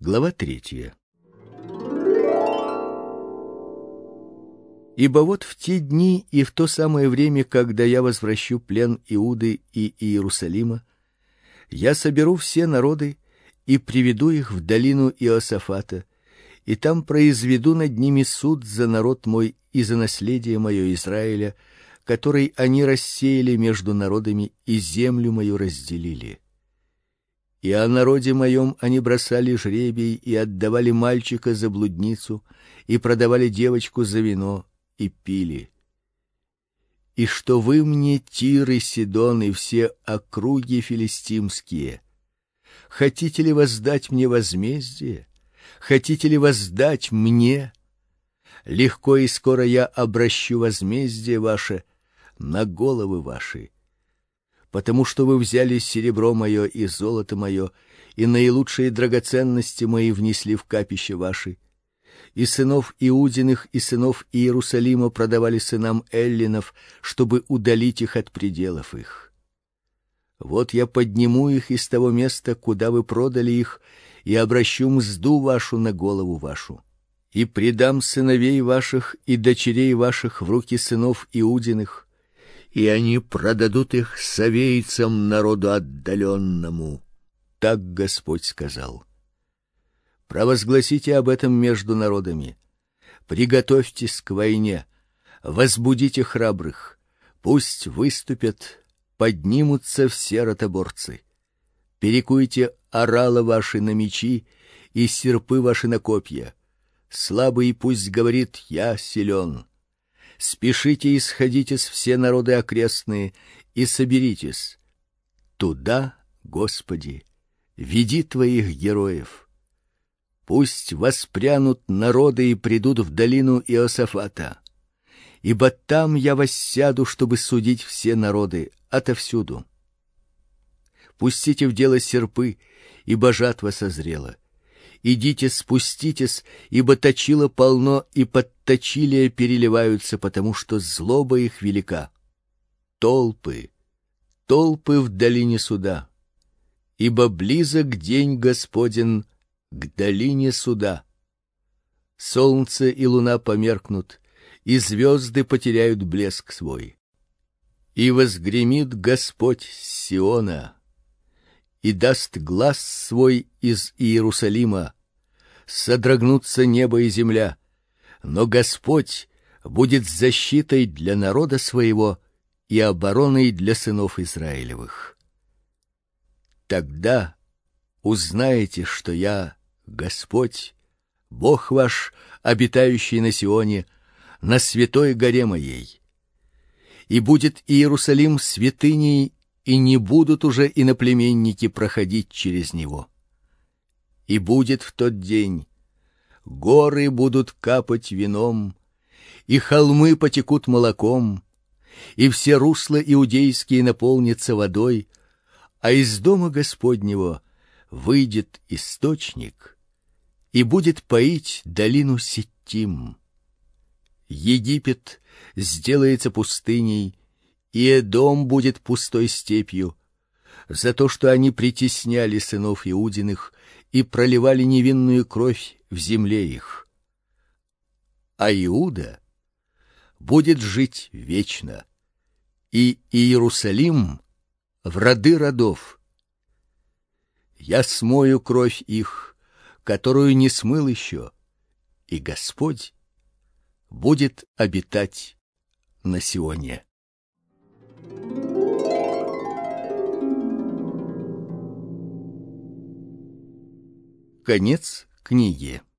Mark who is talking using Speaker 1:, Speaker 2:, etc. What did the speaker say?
Speaker 1: Глава 3. Ибо вот в те дни и в то самое время, когда я возвращу плен Иуды и Иерусалима, я соберу все народы и приведу их в долину Иосафата, и там произведу над ними суд за народ мой и за наследие мое Израиля, который они рассеяли между народами и землю мою разделили. И о народе моем они бросали жребий и отдавали мальчика за блудницу, и продавали девочку за вино, и пили. И что вы мне, Тир и Сидон, и все округи филистимские, хотите ли воздать мне возмездие? Хотите ли воздать мне? Легко и скоро я обращу возмездие ваше на головы ваши, потому что вы взяли серебро мое и золото мое, и наилучшие драгоценности мои внесли в капище ваши, и сынов Иудиных и сынов Иерусалима продавали сынам эллинов, чтобы удалить их от пределов их. Вот я подниму их из того места, куда вы продали их, и обращу мзду вашу на голову вашу, и предам сыновей ваших и дочерей ваших в руки сынов Иудиных, и они продадут их совейцам, народу отдаленному. Так Господь сказал. Провозгласите об этом между народами. Приготовьтесь к войне, возбудите храбрых, пусть выступят, поднимутся все ротоборцы. Перекуйте орала ваши на мечи и серпы ваши на копья. Слабый пусть говорит: я силен. Спешите и сходитесь все народы окрестные и соберитесь. Туда, Господи, веди твоих героев. Пусть воспрянут народы и придут в долину Иосафата, ибо там я воссяду, чтобы судить все народы отовсюду. Пустите в дело серпы, ибо жатва созрела. Идите, спуститесь, ибо точила полно, и подточилия переливаются, потому что злоба их велика. Толпы, толпы в долине суда, ибо близок день Господен к долине суда. Солнце и луна померкнут, и звезды потеряют блеск свой. И возгремит Господь с Сиона, и даст глас свой из Иерусалима, содрогнутся небо и земля, но Господь будет защитой для народа своего и обороной для сынов Израилевых. Тогда узнаете, что я Господь, Бог ваш, обитающий на Сионе, на святой горе моей. И будет Иерусалим святыней, и не будут уже иноплеменники проходить через него. И будет в тот день: горы будут капать вином, и холмы потекут молоком, и все русла иудейские наполнятся водой, а из дома Господнего выйдет источник и будет поить долину Ситтим. Египет сделается пустыней, и Эдом будет пустой степью, за то, что они притесняли сынов Иудиных и проливали невинную кровь в земле их. А Иуда будет жить вечно, и Иерусалим в роды родов. Я смою кровь их, которую не смыл еще, и Господь будет обитать на Сионе. Конец книги.